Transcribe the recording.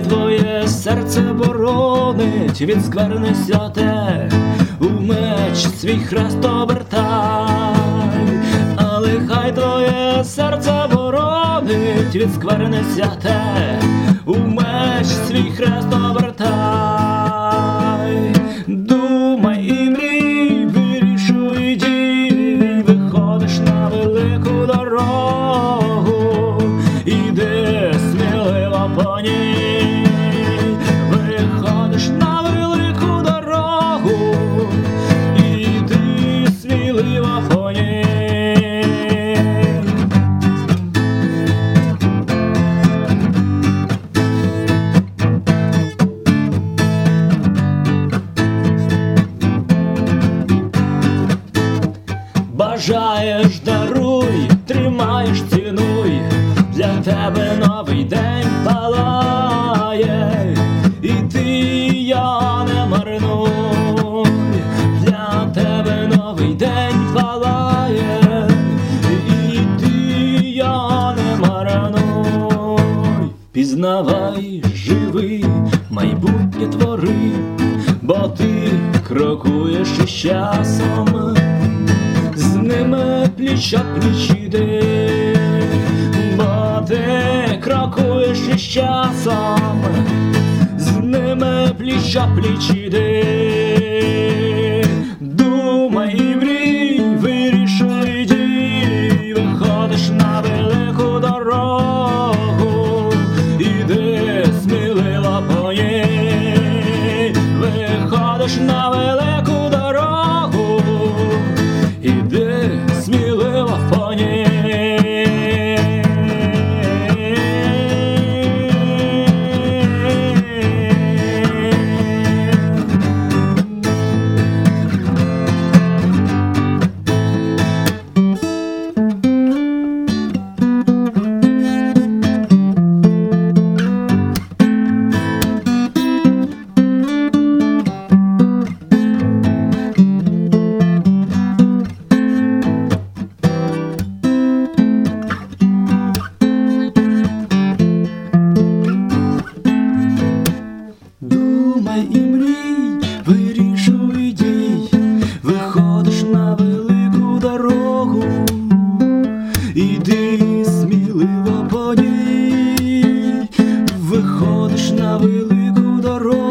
твоє серце боронить від скверни святе, у меч свій хрест обертай. Але хай твоє серце боронить від скверни святе, у меч свій хрест обертай. Думай і мрій, вирішуй і дій, виходиш на велику дорогу, іди сміливо по ній. Виходиш на велику дорогу, іди сміливо по ній. Бажаєш, даруй, тримаєш, цінуй, для тебе новий день палає, і ти його не марнуй. Для тебе новий день палає, і ти його не марнуй. Пізнавай, живи, майбутнє твори, бо ти крокуєш із часом, з ними пліч-о-пліч іди, бо ти крокуєш із часом, з ними пліч-о-пліч іди. Думай і мрій, вирішуй і дій, виходиш на велику дорогу, іди сміливо по ній. Виходиш на велику дорогу, іди сміливо по ній. Думай і мрій, вирішуй і дій, виходиш на велику дорогу, іди сміливо по ній. Виходиш на велику дорогу,